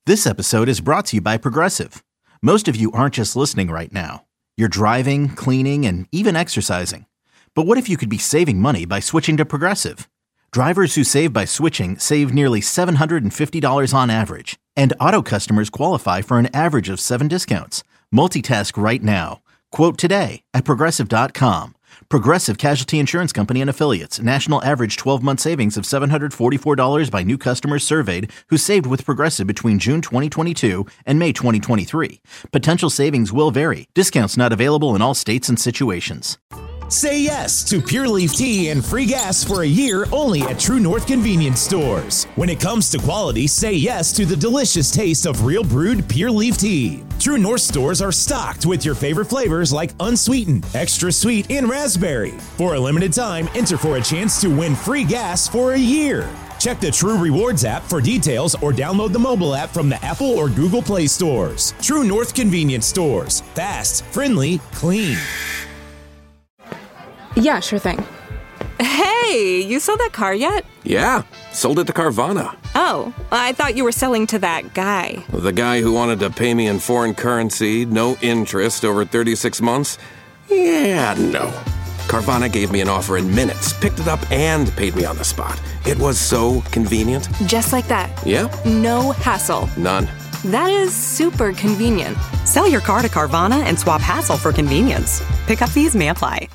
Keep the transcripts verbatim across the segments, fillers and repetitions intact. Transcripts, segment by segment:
This episode is brought to you by Progressive. Most of you aren't just listening right now. You're driving, cleaning, and even exercising. But what if you could be saving money by switching to Progressive? Drivers who save by switching save nearly seven hundred fifty dollars on average. And auto customers qualify for an average of seven discounts. Multitask right now. Quote today at Progressive dot com. Progressive Casualty Insurance Company and Affiliates. National average twelve-month savings of seven hundred forty-four dollars by new customers surveyed who saved with Progressive between June twenty twenty-two and May twenty twenty-three. Potential savings will vary. Discounts not available in all states and situations. Say yes to Pure Leaf Tea and free gas for a year only at True North Convenience Stores. When it comes to quality, say yes to the delicious taste of real brewed Pure Leaf Tea. True North stores are stocked with your favorite flavors like unsweetened, extra sweet, and raspberry. For a limited time, enter for a chance to win free gas for a year. Check the True Rewards app for details or download the mobile app from the Apple or Google Play stores. True North Convenience Stores. Fast, friendly, clean. Yeah, sure thing. Hey, you sold that car yet? Yeah, sold it to Carvana. Oh, I thought you were selling to that guy. The guy who wanted to pay me in foreign currency, no interest, over thirty-six months? Yeah, no. Carvana gave me an offer in minutes, picked it up, and paid me on the spot. It was so convenient. Just like that. Yep. No hassle. None. That is super convenient. Sell your car to Carvana and swap hassle for convenience. Pickup fees may apply.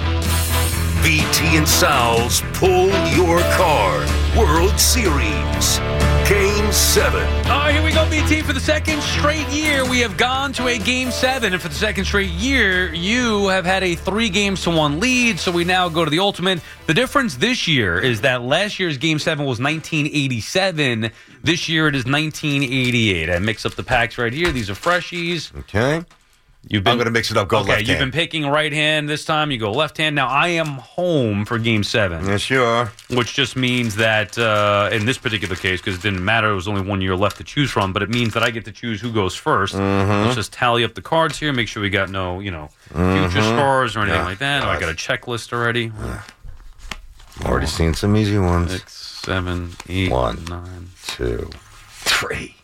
B T and Sal's Pull Your Card World Series. Game seven. Oh, here we go, B T. For the second straight year, we have gone to a Game seven. And for the second straight year, you have had a three games to one lead. So we now go to the ultimate. The difference this year is that last year's Game seven was nineteen eighty-seven. This year it is nineteen eighty-eight. I mix up the packs right here. These are freshies. Okay. You've been, I'm going to mix it up. Go okay, left you've hand. been picking right hand this time. You go left hand. Now, I am home for Game seven. Yes, you are. Which just means that uh, in this particular case, because it didn't matter, it was only one year left to choose from, but it means that I get to choose who goes first. Mm-hmm. Let's just tally up the cards here, make sure we got no, you know, Mm-hmm. future scores or anything Yeah, like that. Oh, I got a checklist already. Yeah. Already seen some easy ones. Six, seven, eight, One, nine, two, three,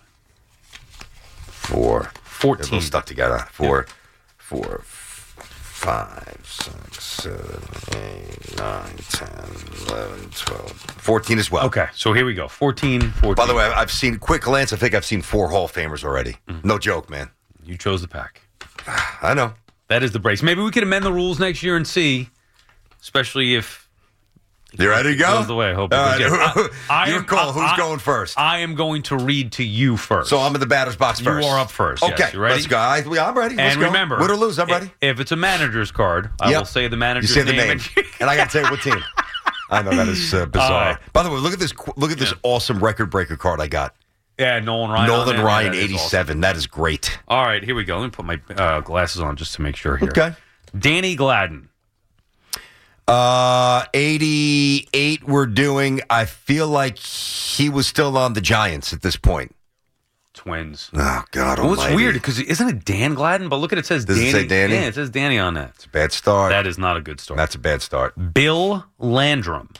four. fourteen. They're both stuck together. Four. Yeah. Four, five, six, seven, eight, nine, ten, eleven, twelve, fourteen as well. Okay, so here we go. fourteen, fourteen. By the way, I've seen, quick glance, I think I've seen four Hall of Famers already. Mm-hmm. No joke, man. You chose the pack. I know. That is the brace. Maybe we could amend the rules next year and see, especially if... You ready to go? Goes the way. I hope it uh, goes. Yes. I, I Your am, call. I, Who's I, going first? I am going to read to you first. So I'm in the batter's box first. You are up first. Okay, yes. You ready? Let's go. I, I'm ready. Let's and go. remember, win or lose, I'm ready. If it's a manager's card, I yep. will say the manager's you say the name. name. And, and I got to tell you what team. I know that is uh, bizarre. Uh, By the way, look at this. Look at this yeah. awesome record breaker card I got. Yeah, Nolan Ryan. Nolan Ryan, yeah, eighty-seven. Awesome. That is great. All right, here we go. Let me put my uh, glasses on just to make sure here. Okay. Danny Gladden. Uh, eighty-eight we're doing. I feel like he was still on the Giants at this point. Twins. Oh, God Well, almighty. it's weird because isn't it Dan Gladden? But look at it, it says Does Danny. it say Danny? Yeah, it says Danny on that. It's a bad start. That is not a good start. That's a bad start. Bill Landrum.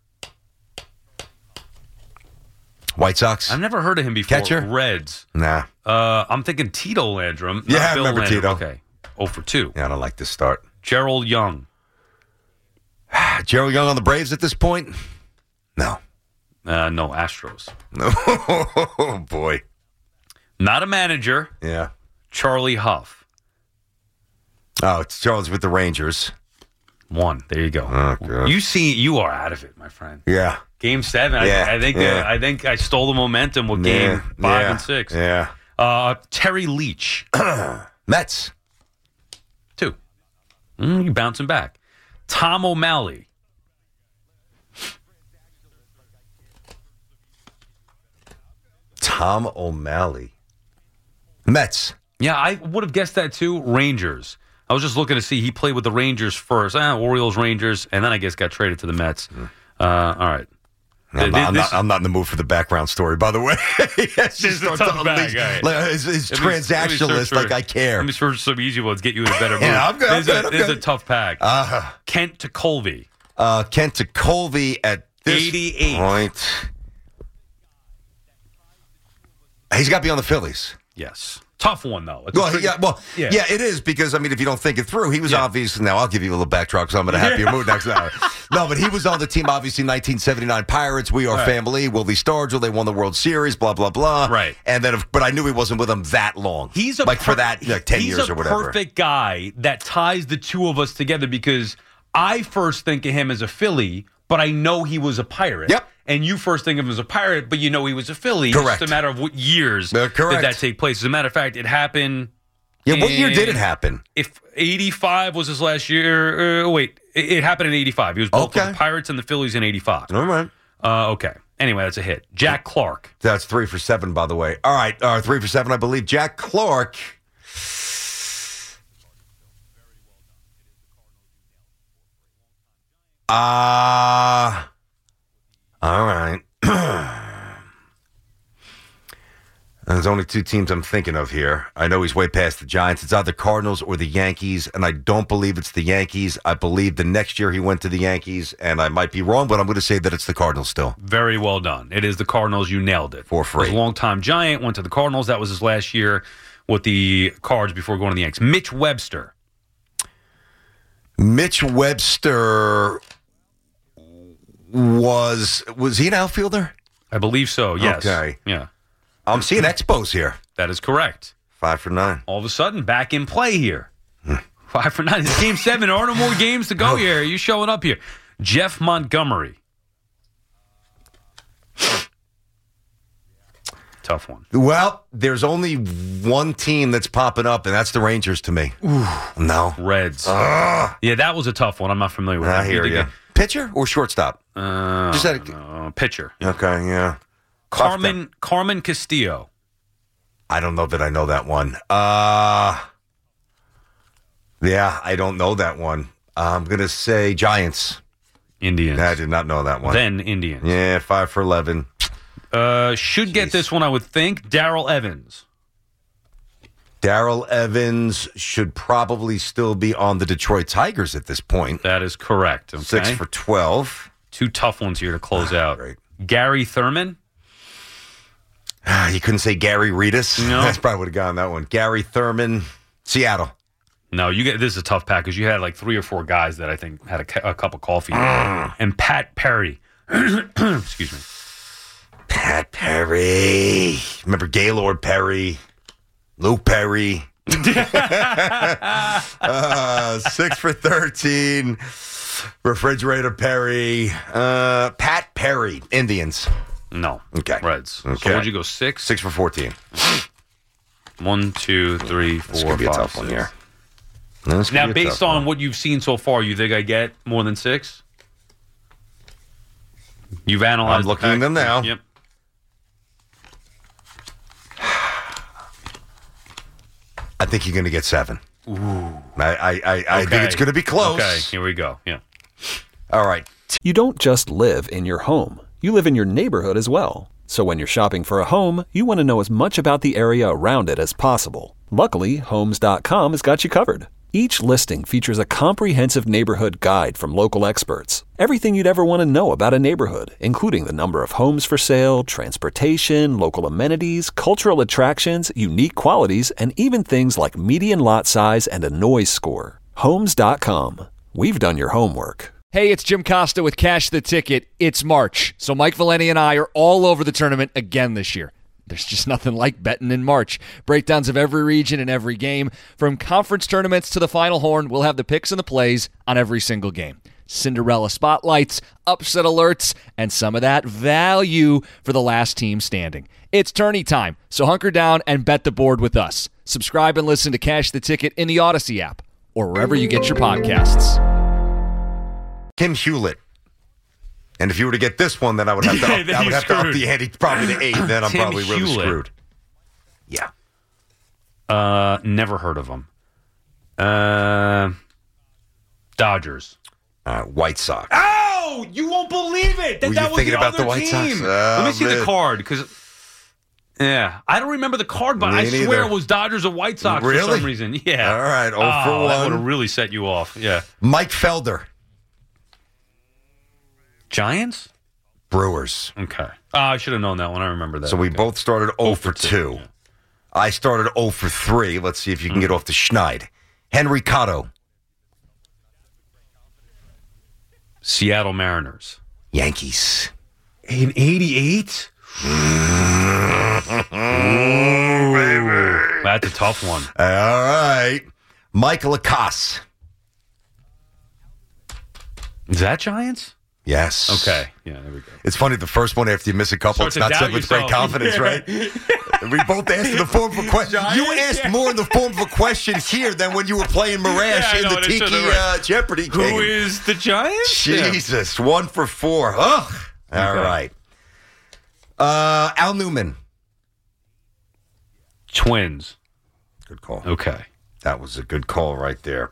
White Sox? I've never heard of him before. Catcher? Reds. Nah. Uh, I'm thinking Tito Landrum. Yeah, I Bill remember Landrum. Tito. Okay. oh for two. Yeah, I don't like this start. Gerald Young. Gerald Young on the Braves at this point? No. Uh, no, Astros. No. Oh, boy. Not a manager. Yeah. Charlie Huff. Oh, it's Charles with the Rangers. One. There you go. Oh, God. You see, you are out of it, my friend. Yeah. Game seven. Yeah. I, I think. Yeah. Uh, I think I stole the momentum with Yeah. game five Yeah. and six. Yeah. Uh, Terry Leach. Mets. Two. Mm, you bouncing back. Tom O'Malley. Tom O'Malley. Mets. Yeah, I would have guessed that too. Rangers. I was just looking to see. He played with the Rangers first. Ah, Orioles, Rangers, and then I guess got traded to the Mets. Mm. Uh, all right. I'm not, I'm, not, I'm not in the mood for the background story, by the way. This is a tough bag. Right. Like, it's it's transactionalist, like I care. Let me search some easy ones, get you in a better mood. Yeah, I'm good. I'm This, good, is, a, I'm this is good. a tough pack. Uh, Kent to Colby. Uh, Kent to Colby at this eighty-eight. point. He's got to be on the Phillies. Yes. Tough one, though. It's a Well, tricky- yeah, well, Yeah. yeah. it is because I mean, if you don't think it through, he was Yeah. obviously. Now I'll give you a little backtrack, so I'm in a happier mood next hour. No, but he was on the team, obviously, nineteen seventy-nine Pirates. We are Right. family. Willie Stargell. They won the World Series. Blah blah blah. Right. And then, if, but I knew he wasn't with them that long. He's a like per- for that like ten he's years a or whatever. perfect guy that ties the two of us together because I first think of him as a Philly, but I know he was a Pirate. Yep. And you first think of him as a Pirate, but you know he was a Philly. Correct. It's just a matter of what years Uh, correct. did that take place. As a matter of fact, it happened. Yeah. What year did it in- happen? If eighty-five was his last year, uh, wait, it, it happened in eighty-five. He was both Okay. with the Pirates and the Phillies in eighty-five. All right. Uh, okay. Anyway, that's a hit. Jack Clark. That's three for seven, by the way. All right, uh, three for seven, I believe. Jack Clark. Uh, all right. There's only two teams I'm thinking of here. I know he's way past the Giants. It's either Cardinals or the Yankees, and I don't believe it's the Yankees. I believe the next year he went to the Yankees, and I might be wrong, but I'm going to say that it's the Cardinals still. Very well done. It is the Cardinals. You nailed it. For free. He was a longtime Giant, went to the Cardinals. That was his last year with the Cards before going to the Yankees. Mitch Webster. Mitch Webster was was he an outfielder? I believe so, yes. Okay. Yeah, I'm seeing Expos here. that is correct. Five for nine. All of a sudden, back in play here. Five for nine. It's game seven. There are no more games to go here. Are you showing up here? Jeff Montgomery. Tough one. Well, there's only one team that's popping up, and that's the Rangers to me. No. Reds. Ah. Yeah, that was a tough one. I'm not familiar with I that. hear Either you. game. Pitcher or shortstop? Uh, Just had a- uh, pitcher. Okay, yeah. Carmen Carmen Castillo. I don't know that I know that one. Uh, yeah, I don't know that one. I'm going to say Giants. Indians. I did not know that one. Then Indians. Yeah, five for eleven. Uh, should Jeez. get this one, I would think. Darrell Evans. Darrell Evans should probably still be on the Detroit Tigers at this point. That is correct. Okay. Six for twelve. Two tough ones here to close out. Great. Gary Thurman. You couldn't say Gary Reedus? No. That's probably would have gone that one. Gary Thurman, Seattle. No, you get this is a tough pack because you had like three or four guys that I think had a, ca- a cup of coffee. And Pat Perry. Excuse me. Pat Perry. Remember Gaylord Perry, Luke Perry. uh, six for thirteen. Refrigerator Perry. Uh, Pat Perry, Indians. No. Okay. Reds. Okay. So would you go six? Six for fourteen. One, two, three, four, This could be a five, tough one six. here. This could Now, be a based tough on one. what you've seen so far, you think I get more than six? You've analyzed I'm looking the at them now. Yep. I think you're going to get seven. Ooh. I, I, I, I Okay. think it's going to be close. Okay, here we go. Yeah. All right. You don't just live in your home, you live in your neighborhood as well. So when you're shopping for a home, you want to know as much about the area around it as possible. Luckily, Homes dot com has got you covered. Each listing features a comprehensive neighborhood guide from local experts. Everything you'd ever want to know about a neighborhood, including the number of homes for sale, transportation, local amenities, cultural attractions, unique qualities, and even things like median lot size and a noise score. Homes dot com. We've done your homework. Hey, it's Jim Costa with Cash the Ticket. It's March, so Mike Valeni and I are all over the tournament again this year. There's just nothing like betting in March. Breakdowns of every region and every game. From conference tournaments to the Final Horn, we'll have the picks and the plays on every single game. Cinderella spotlights, upset alerts, and some of that value for the last team standing. It's tourney time, so hunker down and bet the board with us. Subscribe and listen to Cash the Ticket in the Odyssey app or wherever you get your podcasts. Kim Hewlett. And if you were to get this one, then I would have to Yeah, up, then I would you're have to up screwed. the ante probably to eight. Then I'm Tim probably really Hewlett. screwed. Yeah. Uh, never heard of them. Uh, Dodgers. Uh, White Sox. Oh, you won't believe it. That, Were that you was thinking the about other the White team. Sox? Let Oh, me see the man. card because, yeah, I don't remember the card, but Me I neither. swear it was Dodgers or White Sox for Really? some reason. Yeah. All right, oh for Oh, that one. would have really set you off. Yeah. Mike Felder. Giants. Brewers. Okay. Uh, I should have known that one. I remember that. So we okay. both started oh for two. two. Yeah. I started oh for three. Let's see if you can mm. get off the schneid. Henry Cotto. Seattle Mariners. Yankees. In eighty-eight? Ooh, that's a tough one. All right. Michael Lacasse. Is that Giants? Yes. Okay. Yeah, there we go. It's funny, the first one after you miss a couple, Start it's not said with yourself. great confidence, right? We both asked in the form of a question. You asked more in the form of a question here than when you were playing Marash yeah, in know, the Tiki uh, Jeopardy game. Who is the Giants? Jesus, yeah. one for four. Ugh. All okay. right. Uh, Al Newman. Twins. Good call. Okay. That was a good call right there.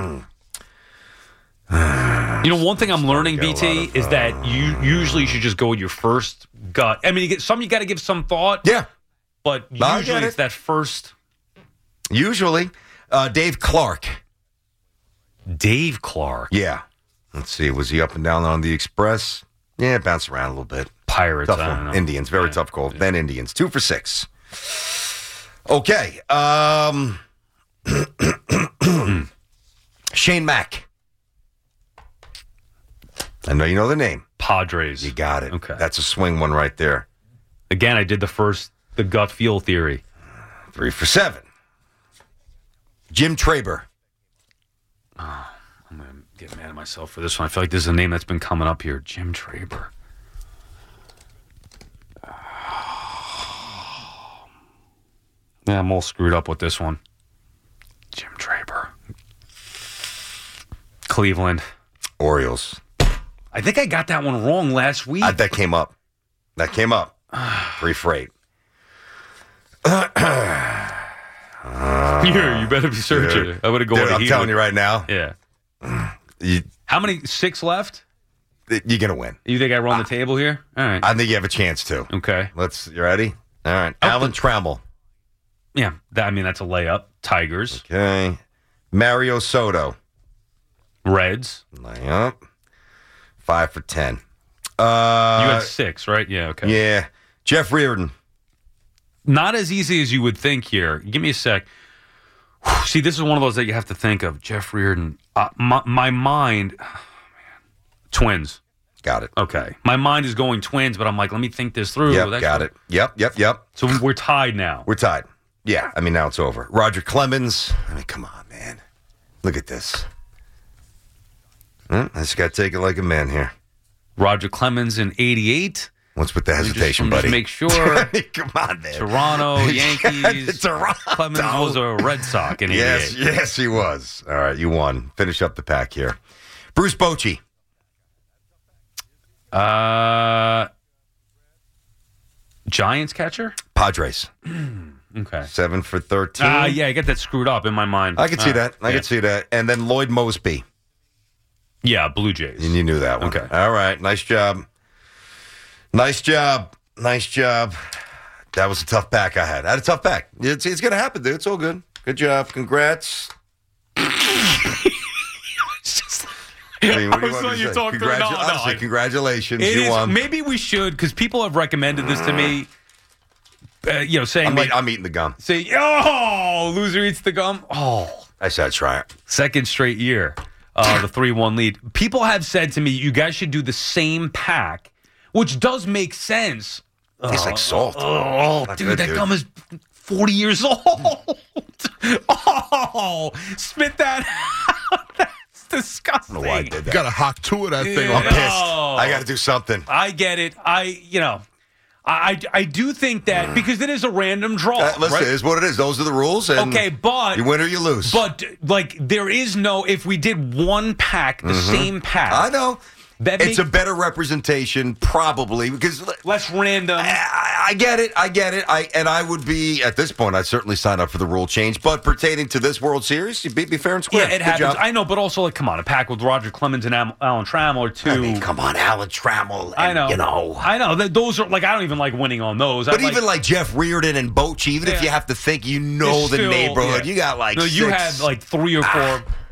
You know, one thing I'm learning, B T, of, uh, is that you usually should just go with your first gut. I mean, you get some you got to give some thought. Yeah. But usually it's that first. Usually. Uh, Dave Clark. Dave Clark. Yeah. Let's see. Was he up and down on the Express? Yeah, bounce around a little bit. Pirates. Tough I don't know. Indians. Very yeah. tough call. Yeah. Then Indians. Two for six. Okay. Um, Shane Mack. I know you know the name. Padres. You got it. Okay. That's a swing one right there. Again, I did the first, the gut feel theory. Three for seven. Jim Traber. Oh, I'm going to get mad at myself for this one. I feel like this is a name that's been coming up here. Jim Traber. Yeah, I'm all screwed up with this one. Jim Traber. Cleveland. Orioles. I think I got that one wrong last week. Uh, that came up. That came up. Three for eight. uh, Here, you better be searching. Dude, I would have gone. Dude, I'm telling you right now. Yeah. You, How many? Six left? You're going to win. You think I run uh, the table here? All right. I think you have a chance to. Okay. Let's. You ready? All right. Oh, Alan the, Trammell. Yeah. That, I mean, that's a layup. Tigers. Okay. Mario Soto. Reds. Layup. Five for ten. Uh, you had six, right? Yeah, okay. Yeah. Jeff Reardon. Not as easy as you would think here. Give me a sec. See, this is one of those that you have to think of. Jeff Reardon. Uh, my, my mind... Oh, man. Twins. Got it. Okay. My mind is going Twins, but I'm like, let me think this through. Yep, That's got what... it. Yep, yep, yep. So we're tied now. We're tied. Yeah, I mean, now it's over. Roger Clemens. I mean, come on, man. Look at this. Hmm, I just got to take it like a man here. Roger Clemens in eighty-eight. What's with the hesitation, just, buddy? Just make sure. Come on, man. Toronto, Yankees. Toronto. Clemens was a Red Sox in eighty-eight. Yes, yes, he was. All right, you won. Finish up the pack here. Bruce Bochy. Uh, Giants catcher? Padres. Okay. Seven for thirteen. Ah, uh, yeah, I get that screwed up in my mind. I can see uh, that. I yeah. can see that. And then Lloyd Mosby. Yeah, Blue Jays. And you knew that one. Okay. All right. Nice job. Nice job. Nice job. That was a tough pack I had. I had a tough pack. It's, it's going to happen, dude. It's all good. Good job. Congrats. It's just... I mean, what do you I was want you to say? talk Congratu- through it. No, no, honestly, I, congratulations. it You is, won. Maybe we should, because people have recommended this to me. Uh, you know, saying I'm, like, eat, I'm eating the gum. Say, oh, loser eats the gum. Oh, I said try it. Second straight year, uh, the three one lead. People have said to me, you guys should do the same pack, which does make sense. Tastes uh, like salt. Oh, Not dude, good, that dude. gum is forty years old. Oh, spit that out. That's disgusting. I don't know why I did that. Got a hawk to it, that thing. I'm Yeah. pissed. Oh. I got to do something. I get it. I, you know, I, I do think that because it is a random draw. Uh, listen, right? it is what it is. Those are the rules. And Okay, but you win or you lose. But like, there is no. If we did one pack, the Mm-hmm. same pack, I know. That It's makes a better representation, probably, because less random. I, I get it. I get it. I and I would be at this point. I'd certainly sign up for the rule change. But pertaining to this World Series, you beat me fair and square. Yeah, it Good happens. job. I know, but also like, come on, a pack with Roger Clemens and Am- Alan Trammell or two. I mean, come on, Alan Trammell. And, I know. You know. I know. Th- Those are like I don't even like winning on those. But I even like, like Jeff Reardon and Bochy, even Yeah. if you have to think, you know It's the still- neighborhood. yeah. You got like no, six. you had like three or four. Ah,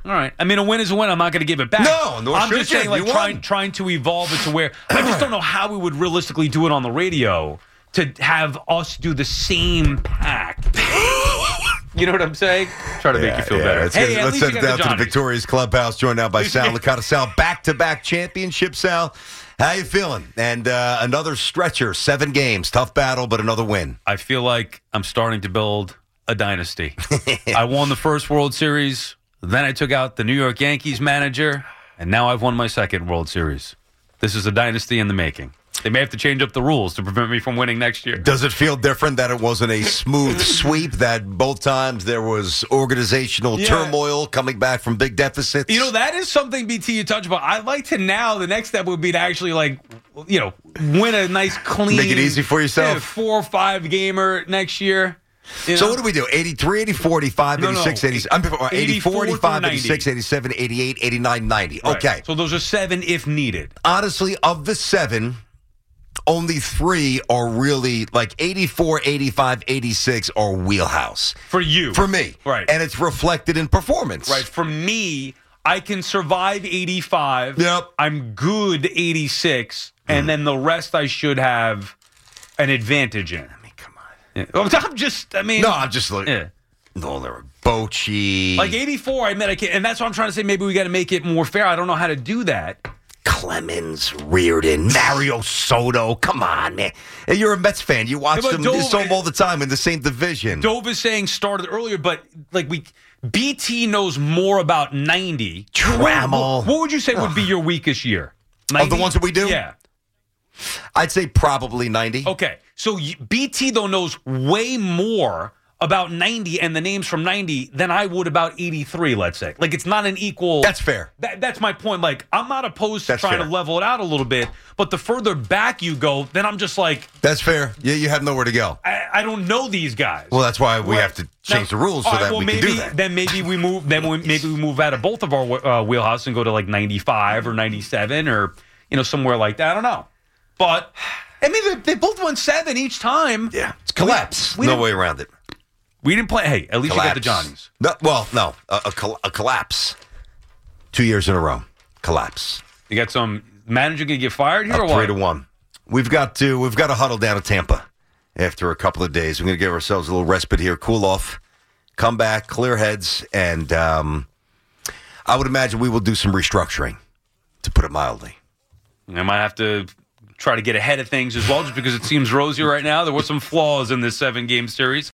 All right. I mean, a win is a win. I'm not going to give it back. No, nor I'm should just you. saying, like, You trying, won. trying to evolve it to where I just don't know how we would realistically do it on the radio to have us do the same pack. You know what I'm saying? Try to Yeah, make you feel yeah. better. Let's, hey, get, at let's least send you it got down the to the Johnnies. Victoria's Clubhouse, joined now by Least Sal you get- Licata. Sal, back-to-back championship, Sal. How you feeling? And uh, another stretcher, seven games, tough battle, but another win. I feel like I'm starting to build a dynasty. I won the first World Series, then I took out the New York Yankees manager, and now I've won my second World Series. This is a dynasty in the making. They may have to change up the rules to prevent me from winning next year. Does it feel different that it wasn't a smooth sweep, that both times there was organizational Yeah. turmoil coming back from big deficits? You know, that is something, B T, you touch about. I'd like to now, the next step would be to actually, like, you know, win a nice, clean. Make it easy for yourself. yeah, four or five gamer next year. You So know? what do we do? eighty-three, eighty-four, eighty-five, No, no. eighty-six, eighty, I'm, eighty-four, eighty-four eighty-five, through eighty-six, eighty-seven, eighty-eight, eighty-nine, ninety. Right. Okay. So those are seven if needed. Honestly, of the seven, only three are really like eighty-four, eighty-five, eighty-six are wheelhouse. For you. For me. Right. And it's reflected in performance. Right. For me, I can survive eighty-five. Yep. I'm good eighty-six. And then the rest I should have an advantage in. I mean, come on. Yeah. Well, I'm just, I mean. No, I'm just looking. Yeah. No, there were Bochy. Like eighty-four, I admit I can't. And that's what I'm trying to say. Maybe we got to make it more fair. I don't know how to do that. Clemens, Reardon, Mario Soto. Come on, man. Hey, you're a Mets fan. You watch Yeah, but them Dove- so all the time in the same division. Dove is saying started earlier, but like we, B T knows more about ninety. Trammell. What, what would you say would be your weakest year? Of the ones that we do? Yeah. I'd say probably ninety. Okay. So y- B T, though, knows way more about ninety and the names from ninety than I would about eighty-three, let's say. Like, it's not an equal. That's fair. That, that's my point. Like, I'm not opposed to That's trying fair. to level it out a little bit, but the further back you go, then I'm just like, That's fair. Yeah, you have nowhere to go. I, I don't know these guys. Well, that's why we Right. have to change Now, the rules so all right, that well, we maybe, can do that. Then maybe we move. Then we, maybe we move out of both of our uh, wheelhouse and go to like ninety-five or ninety-seven or you know somewhere like that. I don't know, but I mean they, they both won seven each time. Yeah, it's collapse. We, we no didn't- way around it. We didn't play. Hey, at least Collapse. you got the Johnnies. No, well, no, a, a, col- a collapse. Two years in a row, collapse. You got some manager gonna get fired here Up or three what? to one. We've got to we've got to huddle down to Tampa after a couple of days. We're going to give ourselves a little respite here, cool off, come back, clear heads, and um, I would imagine we will do some restructuring, to put it mildly. I might have to try to get ahead of things as well, just because it seems rosy right now. There were some flaws in this seven-game series.